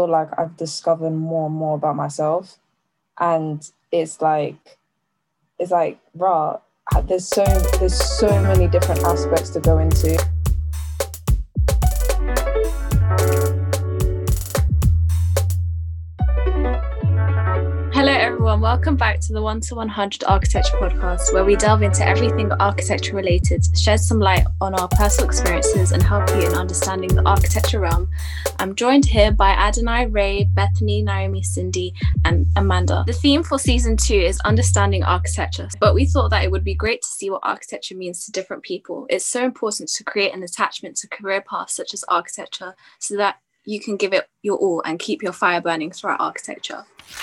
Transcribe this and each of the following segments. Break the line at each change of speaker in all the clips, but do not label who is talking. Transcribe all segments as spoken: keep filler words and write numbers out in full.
feel like I've discovered more and more about myself. And it's like, it's like, rah, there's so, there's so many different aspects to go into.
Hello everyone, welcome back to the one to one hundred Architecture Podcast, where we delve into everything architecture related, shed some light on our personal experiences and help you in understanding the architecture realm. I'm joined here by Adonai, Ray, Bethany, Naomi, Cindy and Amanda. The theme for season two is understanding architecture, but we thought that it would be great to see what architecture means to different people. It's so important to create an attachment to career paths such as architecture so that you can give it your all and keep your fire burning throughout architecture.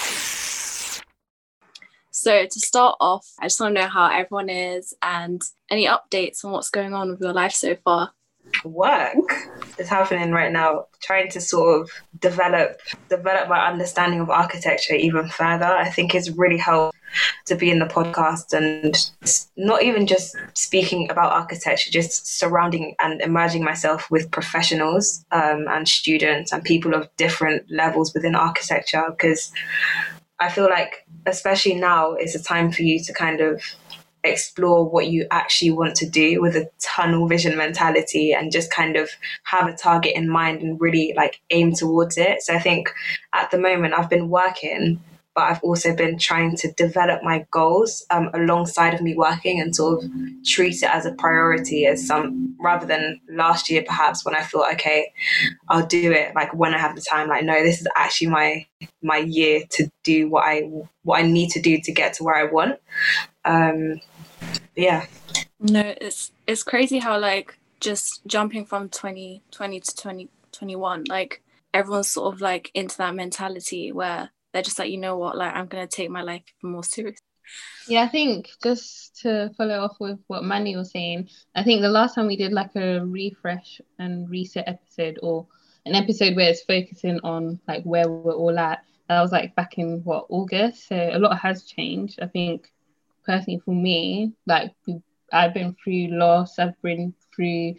So to start off, I just want to know how everyone is and any updates on what's going on with your life so far.
Work is happening right now, trying to sort of develop develop my understanding of architecture even further. I think it's really helped to be in the podcast and not even just speaking about architecture, just surrounding and immersing myself with professionals um, and students and people of different levels within architecture, because I feel like, especially now, is a time for you to kind of explore what you actually want to do with a tunnel vision mentality and just kind of have a target in mind and really like aim towards it. So I think at the moment I've been working, but I've also been trying to develop my goals um, alongside of me working and sort of treat it as a priority, as some, rather than last year perhaps when I thought, okay, I'll do it like when I have the time. Like, no, this is actually my my year to do what I what I need to do to get to where I want. Um, yeah.
No, it's it's crazy how like just jumping from twenty twenty to twenty twenty-one, like everyone's sort of like into that mentality where they're just like, you know what, like I'm going to take my life more seriously.
Yeah, I think just to follow off with what Mandy was saying, I think the last time we did like a refresh and reset episode, or an episode where it's focusing on like where we're all at, that was like back in what, August. So a lot has changed. I think personally for me, like I've been through loss, I've been through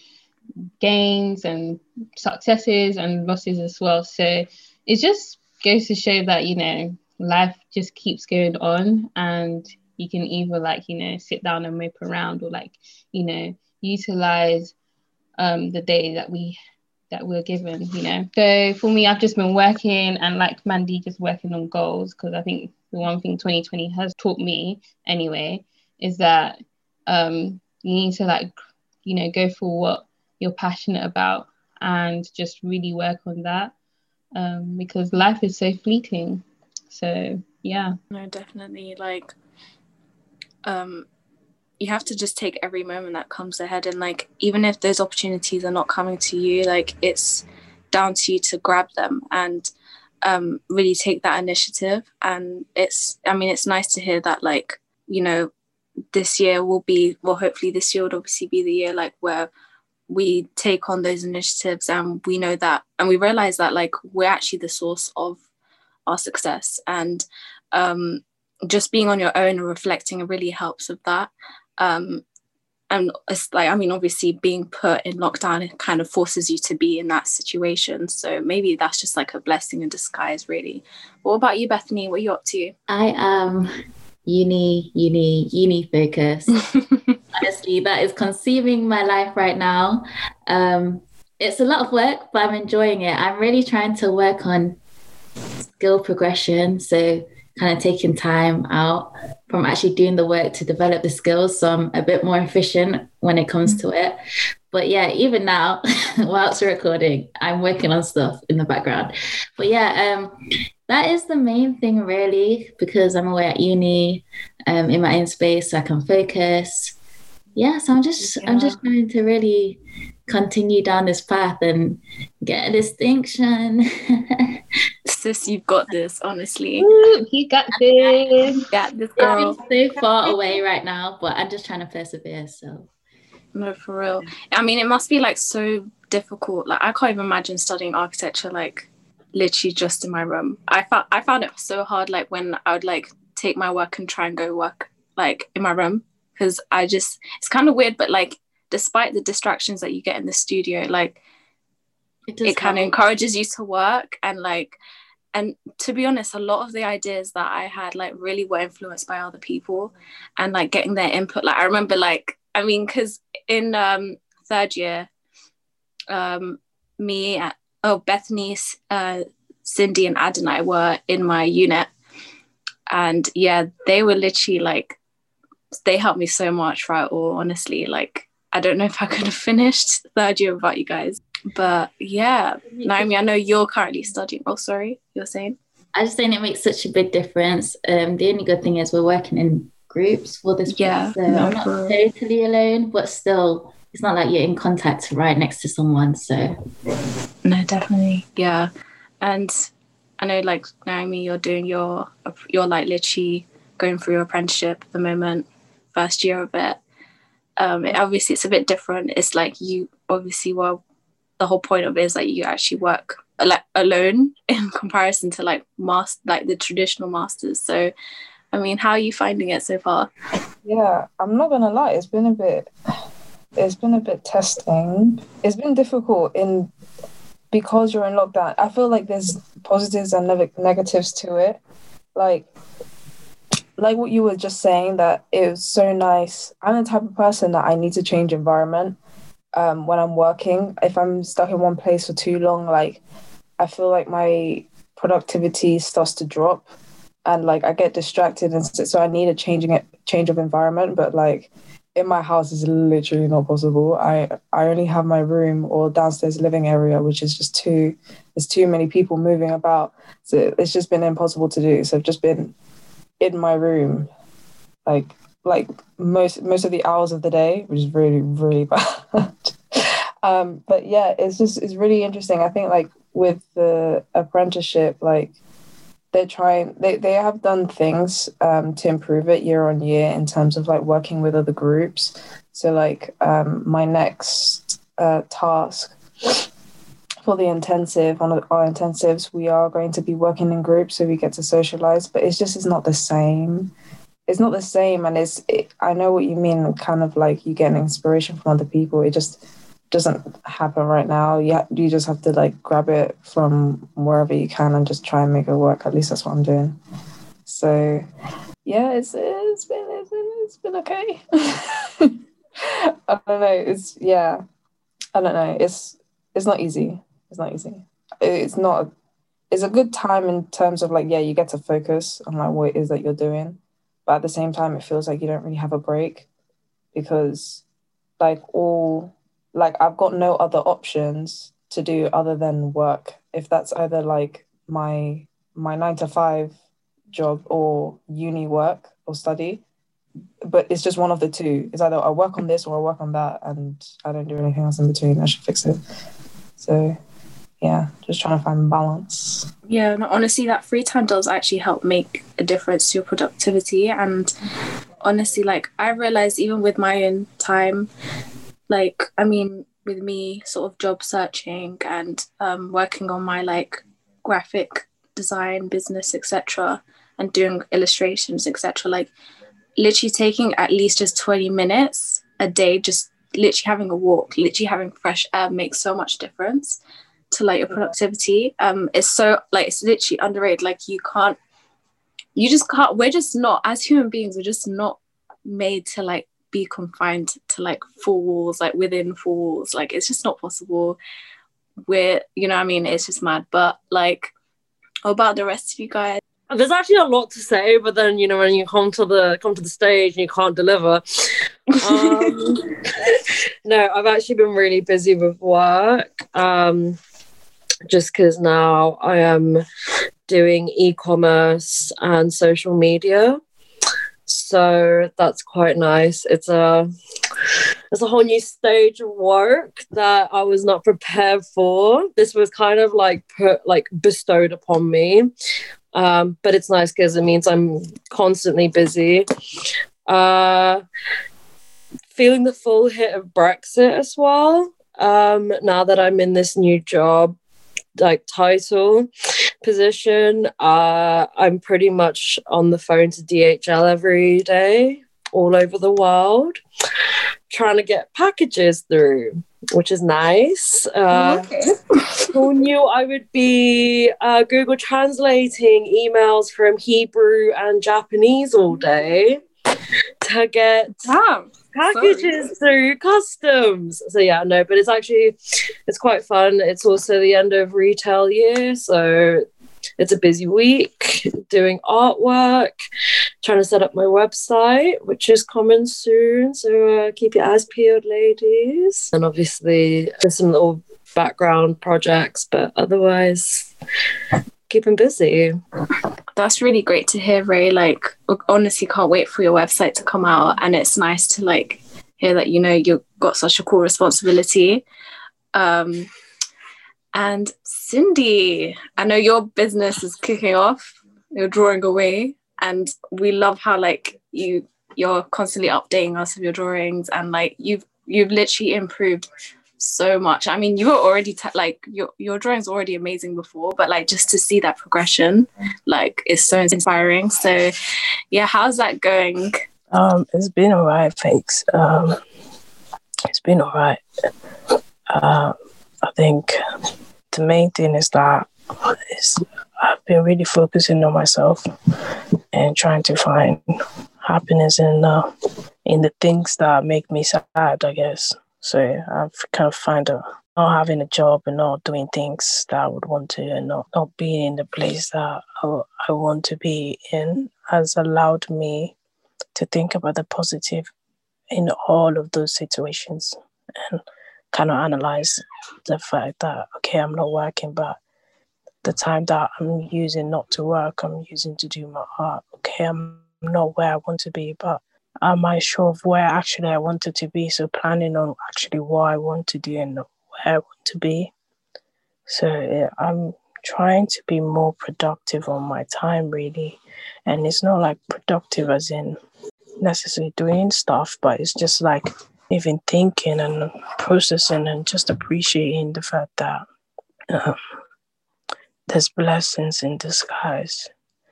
gains and successes and losses as well. So it's just goes to show that, you know, life just keeps going on, and you can either like, you know, sit down and mope around, or like, you know, utilize um the day that we that we're given, you know. So for me, I've just been working, and like Mandy, just working on goals, because I think the one thing twenty twenty has taught me anyway is that um you need to like, you know, go for what you're passionate about and just really work on that. Um, because life is so fleeting. So yeah.
No, definitely. Like, um, you have to just take every moment that comes ahead, and like even if those opportunities are not coming to you, like it's down to you to grab them and um, really take that initiative. And it's, I mean, it's nice to hear that, like, you know, this year will be, well, hopefully this year would obviously be the year like where we take on those initiatives, and we know that, and we realize that like we're actually the source of our success, and um, just being on your own and reflecting really helps with that. Um, and it's like, I mean, obviously being put in lockdown, it kind of forces you to be in that situation. So maybe that's just like a blessing in disguise, really. But what about you, Bethany? What are you up to?
I am uni, uni, uni focused. Honestly, that is consuming my life right now. Um, it's a lot of work, but I'm enjoying it. I'm really trying to work on skill progression. So kind of taking time out from actually doing the work to develop the skills, so I'm a bit more efficient when it comes to it. But yeah, even now, whilst recording, I'm working on stuff in the background. But yeah, um, that is the main thing really, because I'm away at uni, um, in my own space, so I can focus. Yeah, so I'm just yeah. I'm just trying to really continue down this path and get a distinction.
Sis, you've got this, honestly.
Ooh, you got this.
You got this, girl.
It's so far away right now, but I'm just trying to persevere, so.
No, for real. I mean, it must be like so difficult. Like I can't even imagine studying architecture like literally just in my room. I found I found it so hard like when I would like take my work and try and go work like in my room, because I just, it's kind of weird, but like despite the distractions that you get in the studio, like it, it kind of encourages you to work. And like, and to be honest, a lot of the ideas that I had like really were influenced by other people and like getting their input. Like I remember like, I mean, because in um, third year, um, me, oh, Bethany, uh, Cindy and Ad and I were in my unit. And yeah, they were literally like, they helped me so much throughout all, honestly. Like, I don't know if I could have finished third year without you guys. But yeah, Naomi, I know you're currently studying. Oh, sorry, you're saying?
I just think it makes such a big difference. Um, the only good thing is we're working in groups for this.
Yeah,
so
no,
I'm not totally alone, but still, it's not like you're in contact right next to someone. So
no, definitely, yeah. And I know, like Naomi, you're doing your, you're like literally going through your apprenticeship at the moment, first year of it. Um, it, obviously, it's a bit different. It's like you obviously well. The whole point of it is like you actually work like alone in comparison to like master like the traditional masters. So I mean, how are you finding it so far?
Yeah, I'm not gonna lie, it's been a bit it's been a bit testing. It's been difficult in because you're in lockdown. I feel like there's positives and ne- negatives to it. Like like what you were just saying, that it was so nice. I'm the type of person that I need to change environment. Um, when I'm working, if I'm stuck in one place for too long, like I feel like my productivity starts to drop, and like I get distracted, and so I need a changing it change of environment. But like in my house is literally not possible. I I only have my room or downstairs living area, which is just too. There's too many people moving about, so it's just been impossible to do. So I've just been in my room, like. like most most of the hours of the day, which is really, really bad. um, but yeah, it's just, it's really interesting. I think like with the apprenticeship, like they're trying, they, they have done things um, to improve it year on year in terms of like working with other groups. So like um, my next uh, task for the intensive, on our intensives, we are going to be working in groups, so we get to socialize, but it's just, it's not the same. It's not the same, and it's. It, I know what you mean. Kind of like you get an inspiration from other people. It just doesn't happen right now. You ha- you just have to like grab it from wherever you can and just try and make it work. At least that's what I'm doing. So yeah, it's it's been it's been, it's been okay. I don't know. It's yeah. I don't know. It's it's not easy. It's not easy. It's not. It's a good time in terms of like yeah, you get to focus on like what it is that you're doing. But at the same time, it feels like you don't really have a break because, like, all, like, I've got no other options to do other than work. If that's either, like, my my nine to five job or uni work or study. But it's just one of the two. It's either I work on this or I work on that, and I don't do anything else in between. I should fix it. So... yeah, just trying to find balance.
Yeah, no, honestly, that free time does actually help make a difference to your productivity. And honestly, like, I realized even with my own time, like, I mean, with me sort of job searching and um, working on my, like, graphic design business, et cetera, and doing illustrations, et cetera, like, literally taking at least just twenty minutes a day, just literally having a walk, literally having fresh air makes so much difference to like your productivity. Um it's so like it's literally underrated. Like you can't you just can't we're just not, as human beings, we're just not made to like be confined to like four walls, like within four walls. Like it's just not possible. We're, you know what I mean, it's just mad. But like, what about the rest of you guys?
There's actually a lot to say, but then, you know, when you come to the come to the stage and you can't deliver. Um, no, I've actually been really busy with work. Um, just because now I am doing e-commerce and social media. So that's quite nice. It's a it's a whole new stage of work that I was not prepared for. This was kind of like put like bestowed upon me. Um, but it's nice because it means I'm constantly busy. Uh, feeling the full hit of Brexit as well. Um, now that I'm in this new job, like title position, uh, I'm pretty much on the phone to D H L every day. all over the world, trying to get packages through, which is nice. Uh,
Okay.
who knew I would be uh, Google translating emails from Hebrew and Japanese all day to get
Damn.
packages through customs. So yeah, no, but it's actually, it's quite fun. It's also the end of retail year, so it's a busy week doing artwork, trying to set up my website, which is coming soon. So uh, keep your eyes peeled, ladies. And obviously just some little background projects, but otherwise keeping busy.
That's really great to hear, Ray. Like, honestly, can't wait for your website to come out. And it's nice to like hear that, you know, you've got such a cool responsibility. Um, And Cindy, I know your business is kicking off. You're drawing away, and we love how like you you're constantly updating us of your drawings, and like you've you've literally improved so much. I mean, you were already t- like your your drawings were already amazing before, but like just to see that progression, like, is so inspiring. So, yeah, how's that going?
Um, it's been alright, thanks. Um, it's been alright. Uh, I think the main thing is that is I've been really focusing on myself and trying to find happiness in uh, in the things that make me sad, I guess. So I've kind of found a not having a job and not doing things that I would want to, and not, not being in the place that I, I want to be in, has allowed me to think about the positive in all of those situations and kind of analyze the fact that, okay, I'm not working, but the time that I'm using not to work, I'm using to do my art. Okay, I'm not where I want to be, but am I sure of where actually I wanted to be? So planning on actually what I want to do and where I want to be. So yeah, I'm trying to be more productive on my time, really. And it's not like productive as in necessarily doing stuff, but it's just like even thinking and processing and just appreciating the fact that um, there's blessings in disguise.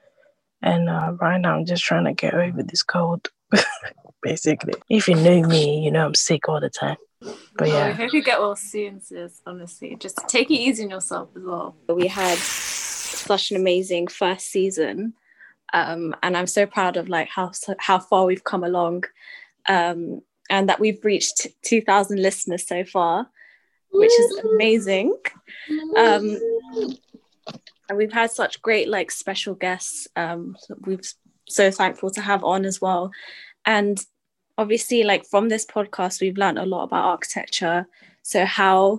And uh, right now I'm just trying to get over this cold, basically. If you know me, you know I'm sick all the time. But yeah.
Oh, I hope you get well soon, sis, honestly. Just take it easy on yourself as well. We had such an amazing first season. Um, and I'm so proud of like how how far we've come along. Um, and that we've reached two thousand listeners so far, which is amazing. Um, and we've had such great, like, special guests. Um, we're so thankful to have on as well. And obviously, like, from this podcast, we've learned a lot about architecture. So how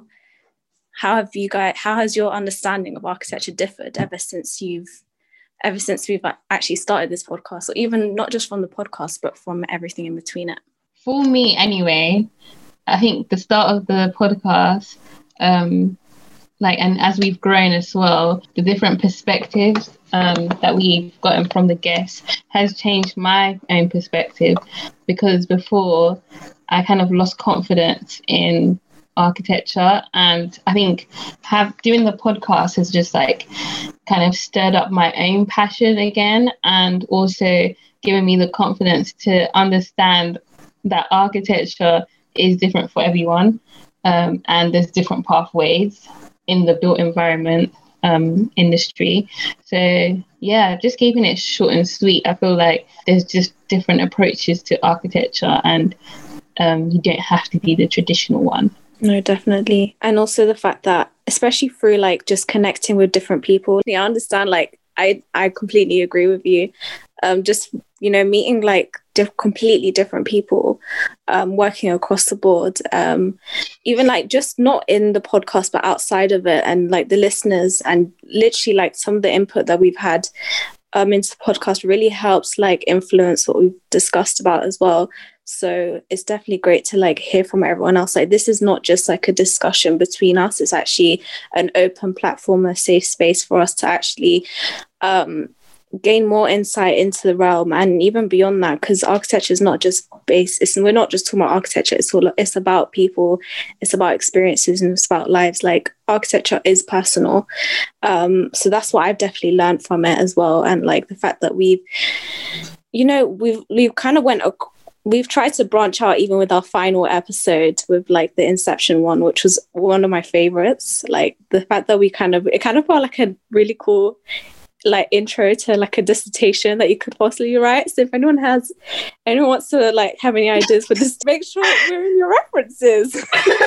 how have you guys, how has your understanding of architecture differed ever since you've, ever since we've actually started this podcast, or even not just from the podcast, but from everything in between it?
For me, anyway, I think the start of the podcast, um, like, and as we've grown as well, the different perspectives um, that we've gotten from the guests has changed my own perspective, because before I kind of lost confidence in architecture, and I think have doing the podcast has just like kind of stirred up my own passion again, and also given me the confidence to understand that architecture is different for everyone, um, and there's different pathways in the built environment um, industry. So yeah, just keeping it short and sweet. I feel like there's just different approaches to architecture, and um, you don't have to be the traditional one.
No, definitely. And also the fact that, especially through like just connecting with different people, yeah, I understand, like, I, I completely agree with you. Um, just, you know, meeting like diff- completely different people, um, working across the board, um, even like just not in the podcast, but outside of it, and like the listeners, and literally like some of the input that we've had um, into the podcast really helps like influence what we've discussed about as well. So it's definitely great to like hear from everyone else. Like, this is not just like a discussion between us. It's actually an open platform, a safe space for us to actually um, gain more insight into the realm, and even beyond that, because architecture is not just based, it's, we're not just talking about architecture, it's all, it's about people, it's about experiences, and it's about lives. Like, architecture is personal. Um, so that's what I've definitely learned from it as well. And like the fact that we've, you know, we've we've kind of went ac- we've tried to branch out even with our final episode with like the Inception one, which was one of my favorites. Like the fact that we kind of, it kind of felt like a really cool like intro to like a dissertation that you could possibly write. So if anyone has, anyone wants to like have any ideas for this, make sure we're in your references.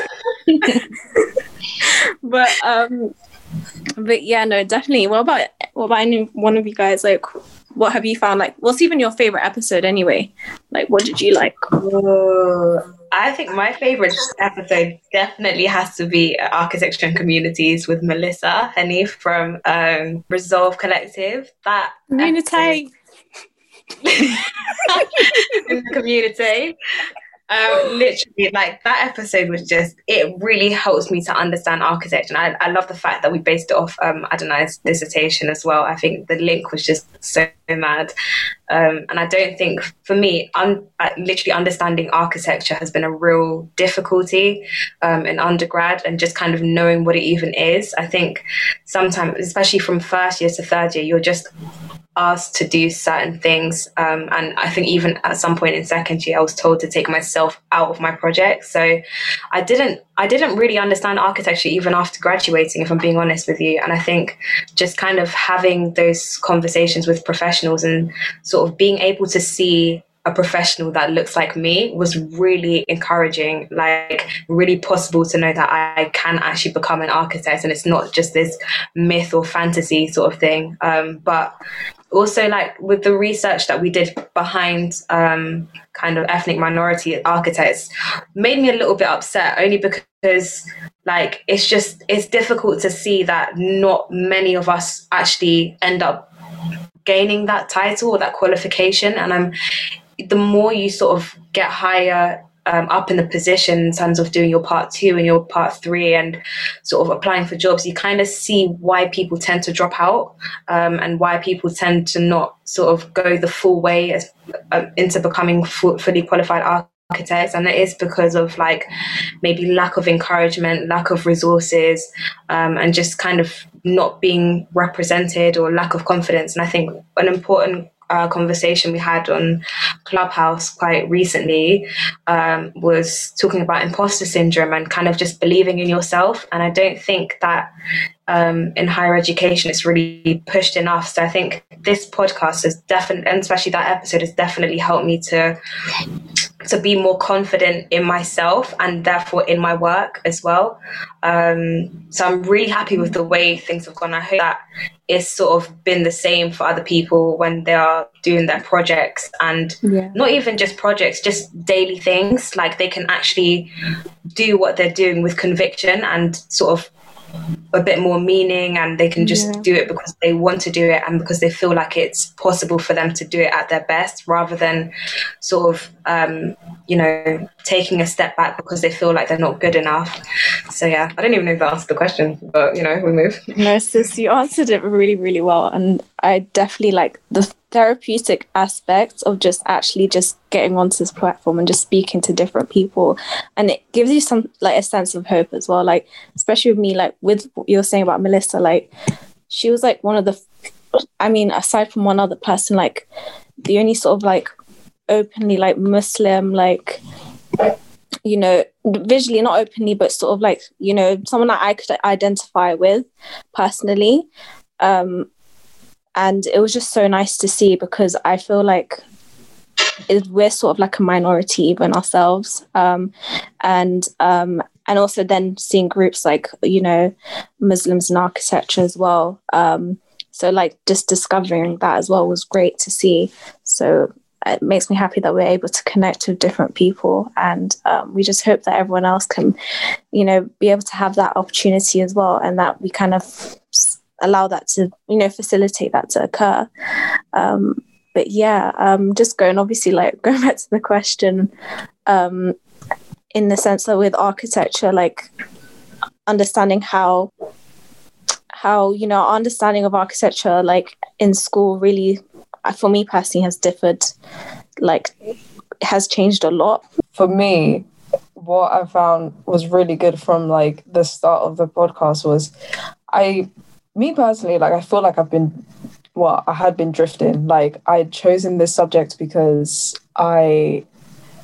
but um, but yeah, no, definitely. What about what about any one of you guys? Like, what have you found? Like, what's even your favorite episode anyway? Like, what did you like?
Oh, I think my favorite episode definitely has to be Architecture and Communities with Melissa Henny from um, Resolve Collective. That
community.
In the community. Um, literally, like that episode was just, it really helps me to understand architecture. And I, I love the fact that we based it off um, Adonai's dissertation as well. I think the link was just so mad. Um, and I don't think, for me, un- literally understanding architecture has been a real difficulty um, in undergrad, and just kind of knowing what it even is. I think sometimes, especially from first year to third year, you're just asked to do certain things, um, and I think even at some point in second year I was told to take myself out of my project. So I didn't I didn't really understand architecture even after graduating, if I'm being honest with you. And I think just kind of having those conversations with professionals and sort of being able to see a professional that looks like me was really encouraging, like really possible to know that I can actually become an architect, and it's not just this myth or fantasy sort of thing. Um, but also, like with the research that we did behind um, kind of ethnic minority architects, made me a little bit upset, only because like it's just it's difficult to see that not many of us actually end up gaining that title or that qualification. And I'm the more you sort of get higher um, up in the position in terms of doing your part two and your part three and sort of applying for jobs, you kind of see why people tend to drop out um, and why people tend to not sort of go the full way as, uh, into becoming full, fully qualified architects. And it is because of like maybe lack of encouragement, lack of resources, um, and just kind of not being represented or lack of confidence. And I think an important Uh, conversation we had on Clubhouse quite recently um, was talking about imposter syndrome and kind of just believing in yourself. And I don't think that um, in higher education it's really pushed enough. So I think this podcast has definitely, and especially that episode, has definitely helped me to to be more confident in myself and therefore in my work as well. Um, so I'm really happy with the way things have gone. I hope that it's sort of been the same for other people when they are doing their projects, and yeah. not even just projects, just daily things. Like they can actually do what they're doing with conviction and sort of a bit more meaning, and they can just yeah. do it because they want to do it and because they feel like it's possible for them to do it at their best, rather than sort of um you know taking a step back because they feel like they're not good enough. So yeah, I don't even know if that answered the question, but you know we move.
No, sis, you answered it really really well, and I definitely like the therapeutic aspect of just actually just getting onto this platform and just speaking to different people, and it gives you some like a sense of hope as well. Like especially with me, like with what you were saying about Melissa, like she was like one of the I mean aside from one other person, like the only sort of like openly like Muslim, like you know visually not openly but sort of like you know someone that I could identify with personally. um And it was just so nice to see, because I feel like it, we're sort of like a minority even ourselves. Um, and um, and also then seeing groups like, you know, Muslims in architecture as well. Um, so like just discovering that as well was great to see. So it makes me happy that we're able to connect with different people. And um, we just hope that everyone else can, you know, be able to have that opportunity as well, and that we kind of allow that to, you know, facilitate that to occur. Um, but yeah, um, just going, obviously, like going back to the question, um, in the sense that with architecture, like understanding how, how, you know, our understanding of architecture, like in school really, for me personally, has differed, like has changed a lot.
For me, what I found was really good from like the start of the podcast was I, me personally, like I feel like I've been, well, I had been drifting. Like I'd chosen this subject because I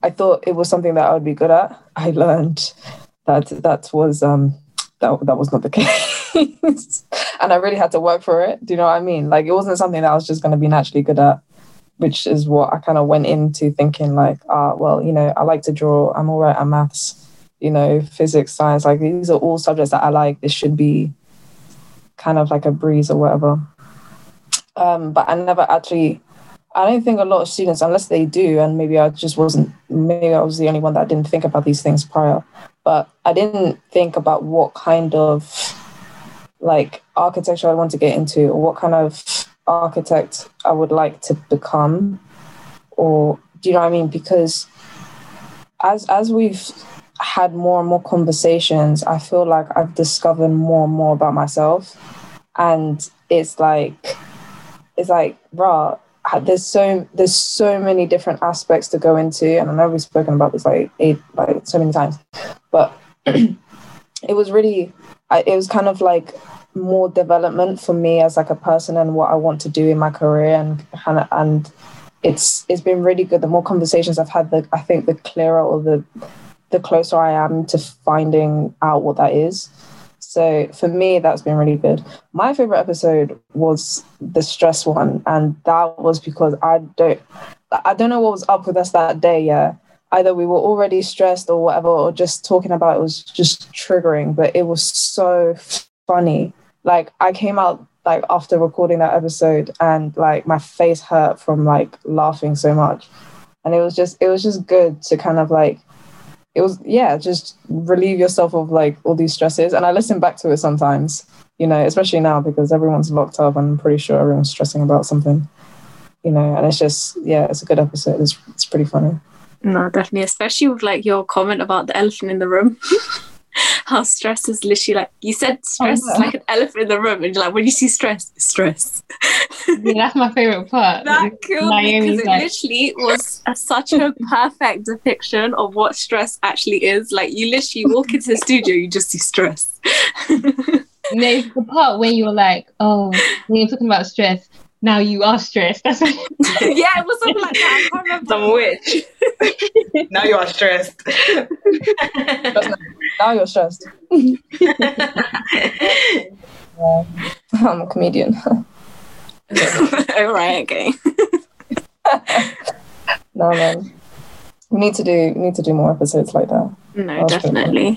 I thought it was something that I would be good at. I learned that that was um that, that was not the case. And I really had to work for it. Do you know what I mean? Like, it wasn't something that I was just going to be naturally good at, which is what I kind of went into thinking, like, ah, well, you know, I like to draw. I'm all right at maths, you know, physics, science. Like, these are all subjects that I like. This should be kind of like a breeze or whatever. Um, but I never actually, I don't think a lot of students, unless they do, and maybe I just wasn't, maybe I was the only one that didn't think about these things prior, but I didn't think about what kind of like architecture I want to get into, or what kind of architect I would like to become, or do you know what I mean? Because as as we've had more and more conversations, I feel like I've discovered more and more about myself, and it's like it's like rah, there's so there's so many different aspects to go into, and I know we've spoken about this like eight like so many times, but it was really it was kind of like more development for me as like a person and what I want to do in my career, and and, and it's it's been really good. The more conversations I've had, the I think the clearer or the the closer I am to finding out what that is. So for me, that's been really good. My favorite episode was the stress one, and that was because I don't I don't know what was up with us that day. Yeah, either we were already stressed or whatever, or just talking about it was just triggering. But it was so funny. Like, I came out like after recording that episode, and like my face hurt from like laughing so much, and it was just it was just good to kind of like it was yeah just relieve yourself of like all these stresses. And I listen back to it sometimes, you know, especially now because everyone's locked up and I'm pretty sure everyone's stressing about something, you know, and it's just yeah it's a good episode. It's it's pretty funny.
No, definitely, especially with like your comment about the elephant in the room. How stress is literally like, you said stress oh, yeah. is like an elephant in the room, and you're like, when you see stress, it's stress.
Yeah, that's my favourite part.
That killed me because it like... literally was a, such a perfect depiction of what stress actually is. Like, you literally walk into the studio, you just see stress.
No, it's the part when you're like, oh, when you're talking about stress, now you are stressed. That's what...
Yeah, it was something like that. I can't remember.
Some witch. Now you are stressed.
Now you're stressed. Yeah. I'm a comedian.
All right, okay.
No, man. We need to do we need to do more episodes like that.
No, definitely.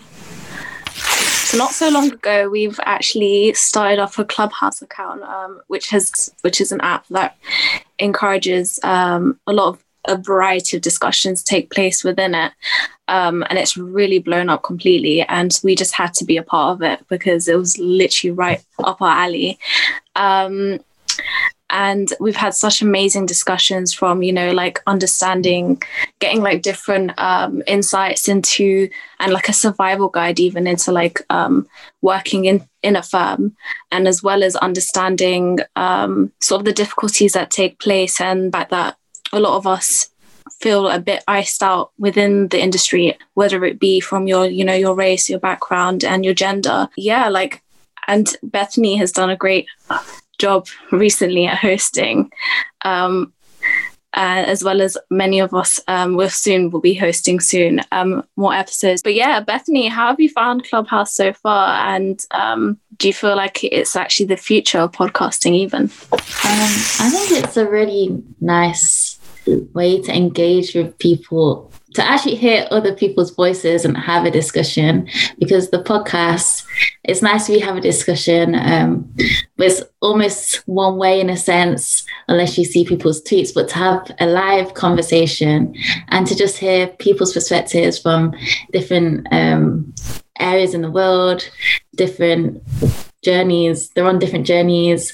So not so long ago, we've actually started off a Clubhouse account, um, which has which is an app that encourages um, a lot of a variety of discussions take place within it, um, and it's really blown up completely. And we just had to be a part of it because it was literally right up our alley. Um, and we've had such amazing discussions from, you know, like understanding, getting like different um, insights into, and like a survival guide even into like um, working in, in a firm, and as well as understanding um, sort of the difficulties that take place, and by that a lot of us feel a bit iced out within the industry, whether it be from your, you know, your race, your background and your gender. Yeah, like, and Bethany has done a great job recently at hosting, um, uh, as well as many of us um, will soon will be hosting soon um, more episodes. But yeah, Bethany, how have you found Clubhouse so far? And um, do you feel like it's actually the future of podcasting even?
Um, I think it's a really nice way to engage with people, to actually hear other people's voices and have a discussion, because the podcast, it's nice we have a discussion, um, but it's almost one way in a sense, unless you see people's tweets, but to have a live conversation and to just hear people's perspectives from different um, areas in the world, different journeys, they're on different journeys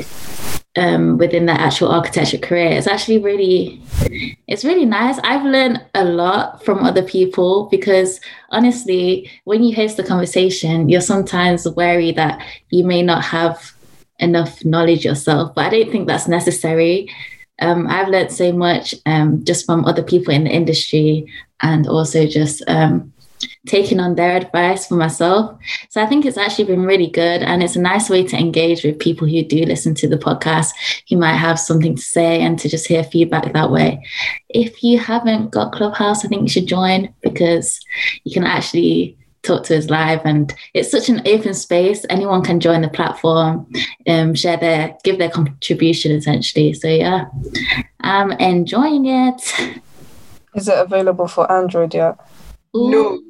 um, within their actual architecture career. It's actually really, it's really nice. I've learned a lot from other people because honestly, when you host a conversation, you're sometimes wary that you may not have enough knowledge yourself, but I don't think that's necessary. Um, I've learned so much um, just from other people in the industry, and also just um, taking on their advice for myself. So I think it's actually been really good, and it's a nice way to engage with people who do listen to the podcast, who might have something to say, and to just hear feedback that way. If you haven't got Clubhouse, I think you should join, because you can actually talk to us live, and it's such an open space. Anyone can join the platform, um, share their, give their contribution essentially. So yeah, I'm enjoying it.
Is it available for Android yet?
No.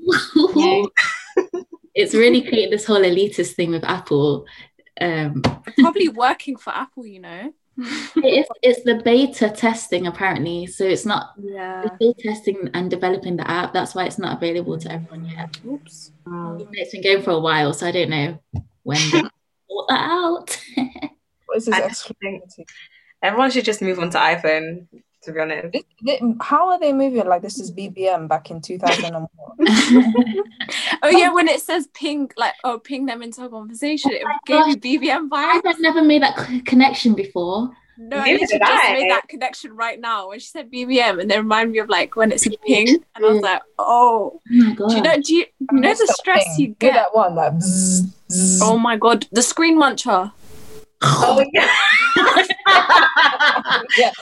It's really created this whole elitist thing with Apple. Um,
Probably working for Apple, you know.
it's, it's the beta testing apparently, so it's not.
Yeah.
They're still testing and developing the app. That's why it's not available to everyone yet.
Oops.
Um, it's been going for a while, so I don't know when they sort that out.
What is this
I
exclusivity?
Everyone should just move on to iPhone, to be honest.
It- it- How are they moving like this is B B M back in two thousand one?
Oh yeah, when it says ping, like oh ping them into a conversation, it gave me B B M vibes.
I've never made that c- connection before.
No, I
Neither
literally
did
just
I.
made that connection right now when she said B B M, and they remind me of like when it's a ping, and I was like, oh,
Oh my god!
do you know? Do you, you know the stress you
Do
get?
that one like bzz, bzz.
Oh my god, the screen muncher.
Oh, yeah.
Yeah.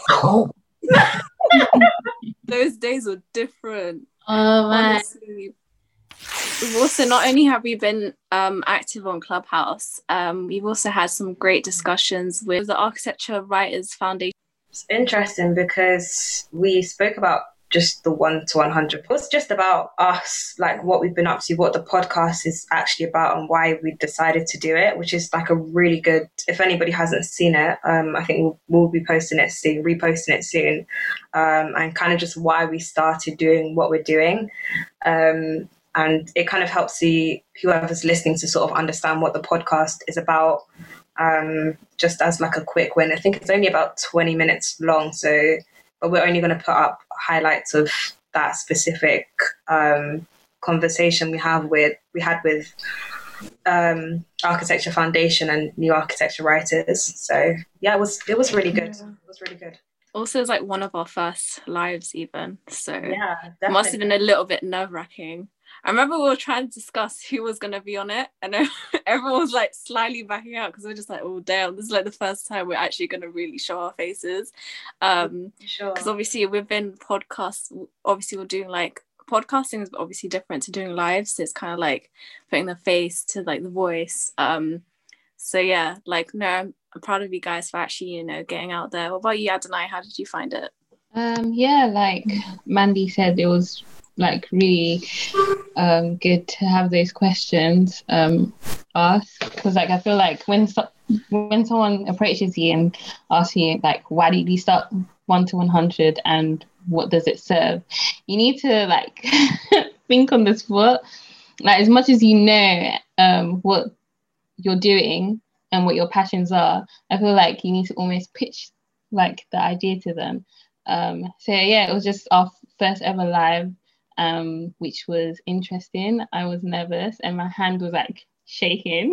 Those days were different.
Oh man!
Honestly. We've also not only have we been um, active on Clubhouse, um, we've also had some great discussions with the Architecture Writers Foundation.
It's interesting because we spoke about just the one to one hundred. It was just about us, like what we've been up to, what the podcast is actually about, and why we decided to do it, which is like a really good, if anybody hasn't seen it, um, I think we'll, we'll be posting it soon, reposting it soon, um, and kind of just why we started doing what we're doing. Um, and it kind of helps the whoever's listening to sort of understand what the podcast is about. Um, just as like a quick win, I think it's only about twenty minutes long, so but we're only going to put up highlights of that specific um, conversation we have with we had with um, Architecture Foundation and New Architecture Writers. So yeah, it was it was really good.
Yeah.
It was really good.
Also, it's like one of our first lives, even. So
Yeah,
it must have been a little bit nerve wracking. I remember we were trying to discuss who was going to be on it, and everyone was like slyly backing out because we're just like, oh damn, this is like the first time we're actually going to really show our faces. Um,
Sure.
because obviously within podcasts, obviously we're doing like podcasting is obviously different to doing live, so it's kind of like putting the face to like the voice. Um, so yeah, like no, I'm, I'm proud of you guys for actually, you know, getting out there. What about you, Adonai? How did you find it?
Um, yeah, like Mandy said, it was like really um, good to have those questions um, asked, because like I feel like when so- when someone approaches you and asks you like, why did you start one to one hundred and what does it serve, you need to like think on the spot. Like as much as you know um, what you're doing and what your passions are, I feel like you need to almost pitch like the idea to them. Um, so yeah, it was just our first ever live, um, which was interesting. I was nervous and my hand was like shaking.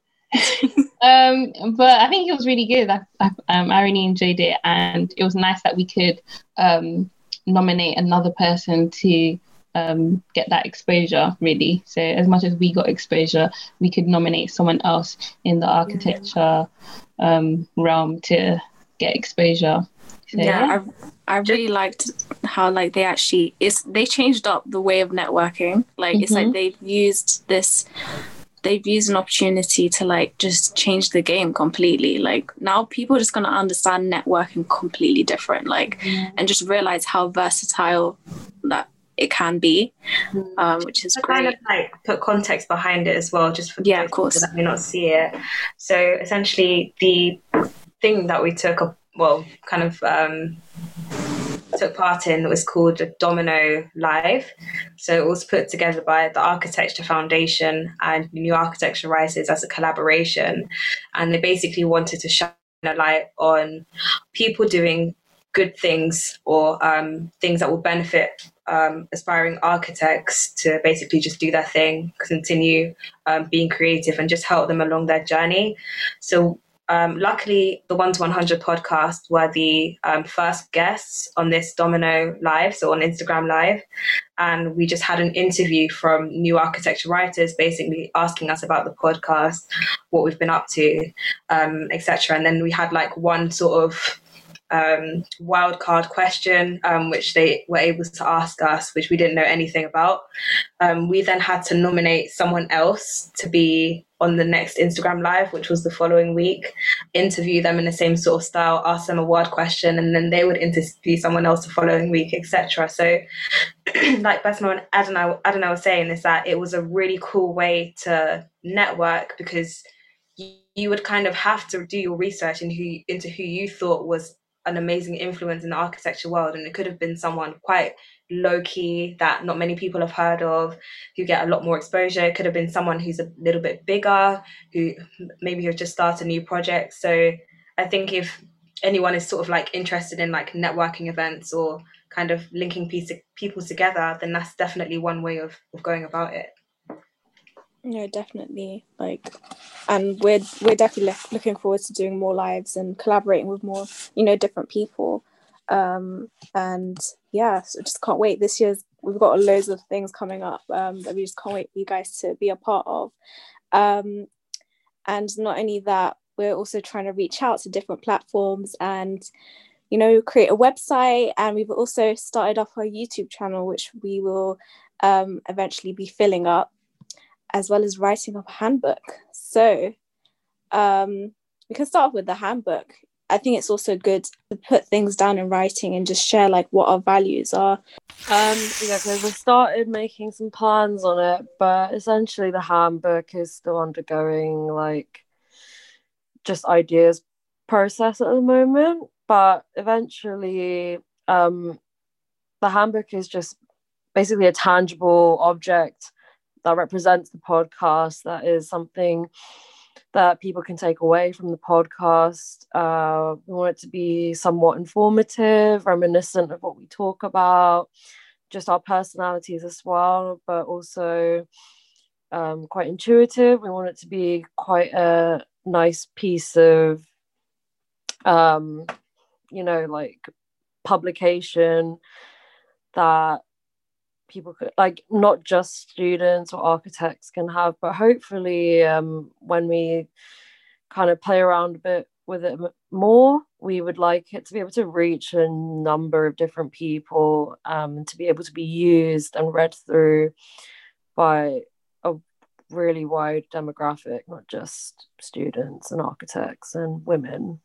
um, but I think it was really good. I, I, um, I really enjoyed it, and it was nice that we could um, nominate another person to um, get that exposure, really. So as much as we got exposure, we could nominate someone else in the architecture um, realm to get exposure. So,
yeah, I I really liked how like they actually it's they changed up the way of networking. Like mm-hmm. It's like they've used this they've used an opportunity to like just change the game completely. Like now people are just gonna understand networking completely different, like mm-hmm. and just realize how versatile that it can be, um, which is
to
great.
kind of like put context behind it as well, just for
yeah,
those
of course,
people that may not see it. So essentially, the thing that we took up, well, kind of um, took part in was called a Domino Live. So it was put together by the Architecture Foundation and New Architecture Writers as a collaboration, and they basically wanted to shine a light on people doing good things or um, things that will benefit um, aspiring architects to basically just do their thing, continue um, being creative, and just help them along their journey. So um, luckily, the one to one hundred podcast were the um, first guests on this Domino Live, so on Instagram Live. and we just had an interview from new architecture writers, basically asking us about the podcast, what we've been up to, um, et cetera. And then we had like one sort of um, wild card question, um, which they were able to ask us, which we didn't know anything about. Um, we then had to nominate someone else to be on the next Instagram Live, which was the following week, interview them in the same sort of style, ask them a word question, and then they would interview someone else the following week, et cetera. So like Basma and Adana, Adana was saying, is that it was a really cool way to network, because you, you would kind of have to do your research into who, into who you thought was an amazing influence in the architecture world. And it could have been someone quite low-key that not many people have heard of, who get a lot more exposure. It could have been someone who's a little bit bigger, who maybe has just started a new project. So I think if anyone is sort of like interested in like networking events or kind of linking piece people together, then that's definitely one way of, of going about it.
No, definitely. Like, and we're we're definitely le- looking forward to doing more lives and collaborating with more, you know, different people. Um, and yeah, so just can't wait. This year's we've got loads of things coming up um, that we just can't wait for you guys to be a part of. Um, and not only that, we're also trying to reach out to different platforms and, you know, create a website. And we've also started off our YouTube channel, which we will um, eventually be filling up, as well as writing up a handbook. So um, we can start off with the handbook. I think it's also good to put things down in writing and just share like what our values are.
Um, yeah, because we started making some plans on it, but essentially the handbook is still undergoing like just ideas process at the moment. But eventually, um, the handbook is just basically a tangible object that represents the podcast. That is something that people can take away from the podcast. Uh, we want it to be somewhat informative, reminiscent of what we talk about, just our personalities as well, but also um, quite intuitive. We want it to be quite a nice piece of, um, you know, like publication that people could, like, not just students or architects can have, but hopefully um, when we kind of play around a bit with it more, we would like it to be able to reach a number of different people, um, to be able to be used and read through by a really wide demographic, not just students and architects and women.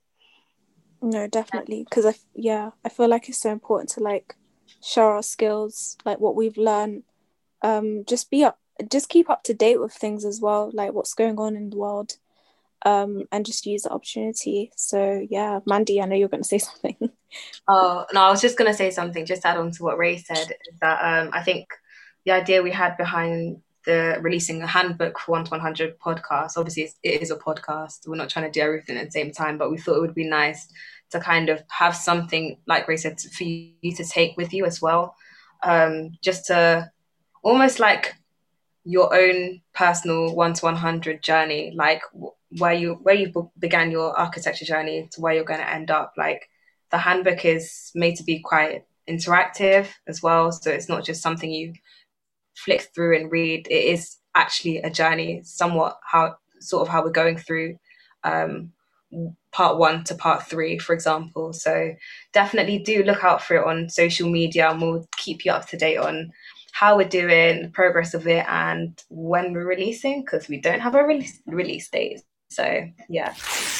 No, definitely, because I yeah I feel like it's so important to like share our skills, like what we've learned, um just be up just keep up to date with things as well, like what's going on in the world, um and just use the opportunity. So yeah, Mandy, I know you're going to say something.
Oh no, I was just going to say something, just add on to what Ray said, is that um I think the idea we had behind the releasing a handbook for one to one hundred podcast, obviously it's, it is a podcast, we're not trying to do everything at the same time, but we thought it would be nice to kind of have something, like Ray said, for you to take with you as well, um, just to almost like your own personal one to one hundred journey, like where you where you b- began your architecture journey to where you're going to end up. Like the handbook is made to be quite interactive as well, so it's not just something you flick through and read. It is actually a journey, somewhat how sort of how we're going through um, part one to part three, for example. So definitely do look out for it on social media, and we'll keep you up to date on how we're doing, the progress of it, and when we're releasing, because we don't have a release release date. So yeah.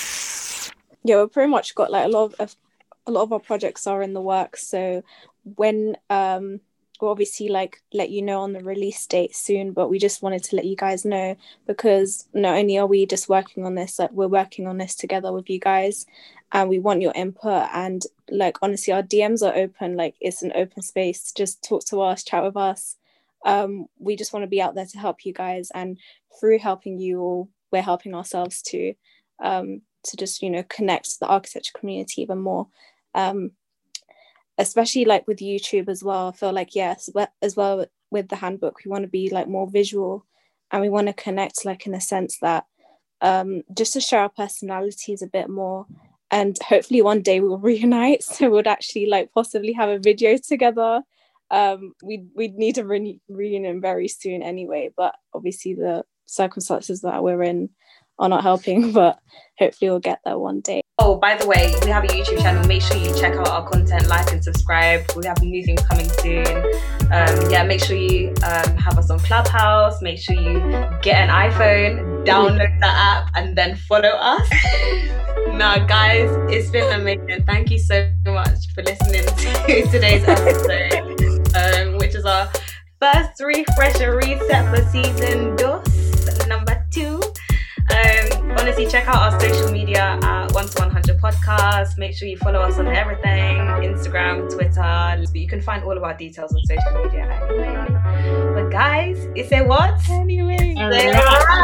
Yeah, we've pretty much got like a lot of a lot of our projects are in the works. So when um we'll obviously like let you know on the release date soon, but we just wanted to let you guys know, because not only are we just working on this, like we're working on this together with you guys, and we want your input. And like honestly, our D Ms are open, like it's an open space, just talk to us, chat with us. Um we just want to be out there to help you guys, and through helping you all, we're helping ourselves too, um to just, you know, connect the architecture community even more, um especially like with YouTube as well. I feel like yes, as well with the handbook, we want to be like more visual, and we want to connect like in a sense that um just to share our personalities a bit more, and hopefully one day we'll reunite, so we'll actually like possibly have a video together, um, we we need a re- reunion very soon anyway. But obviously the circumstances that we're in are not helping. But hopefully we'll get there one day.
Oh, by the way, we have a YouTube channel. Make sure you check out our content, like and subscribe. We have new things coming soon. Um, yeah, make sure you um, have us on Clubhouse. Make sure you get an iPhone, download the app, and then follow us. Now, guys, it's been amazing. Thank you so much for listening to today's episode, um, which is our first refresher reset for season dos, number two. Um, honestly, check out our social media at one to one hundred podcast. Make sure you follow us on everything, Instagram, Twitter. You can find all of our details on social media anyway. But guys, you say what?
Anyway.
Say what?